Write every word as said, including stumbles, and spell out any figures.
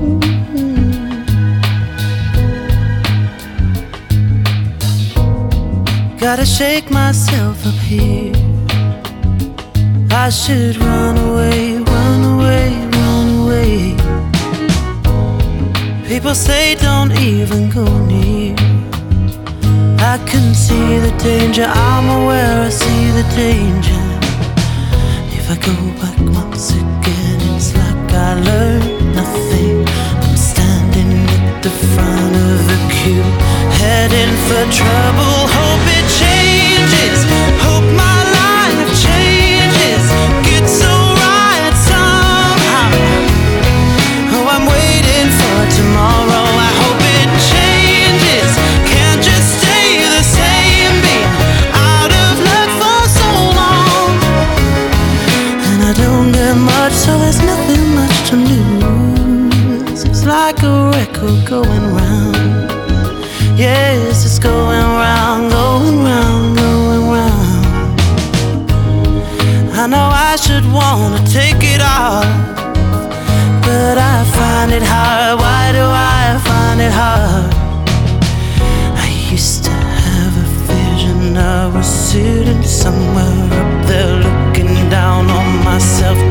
Gotta shake myself up here. I should run away, run away, run away. People say don't even go near. I can see the danger, I'm aware I see the danger. If I go back once again, it's like I learned nothing. I'm standing at the front of the queue, heading for trouble. Hope it changes, hope my life changes, gets so right somehow. Oh, I'm waiting for tomorrow. I hope it changes, can't just stay the same, being out of luck for so long. And I don't get much, so there's nothing much to lose. It's like a record going round. Yes, it's going round, going round, going round. I know I should wanna take it off, but I find it hard. Why do I find it hard? I used to have a vision I was sitting somewhere up there, looking down on myself,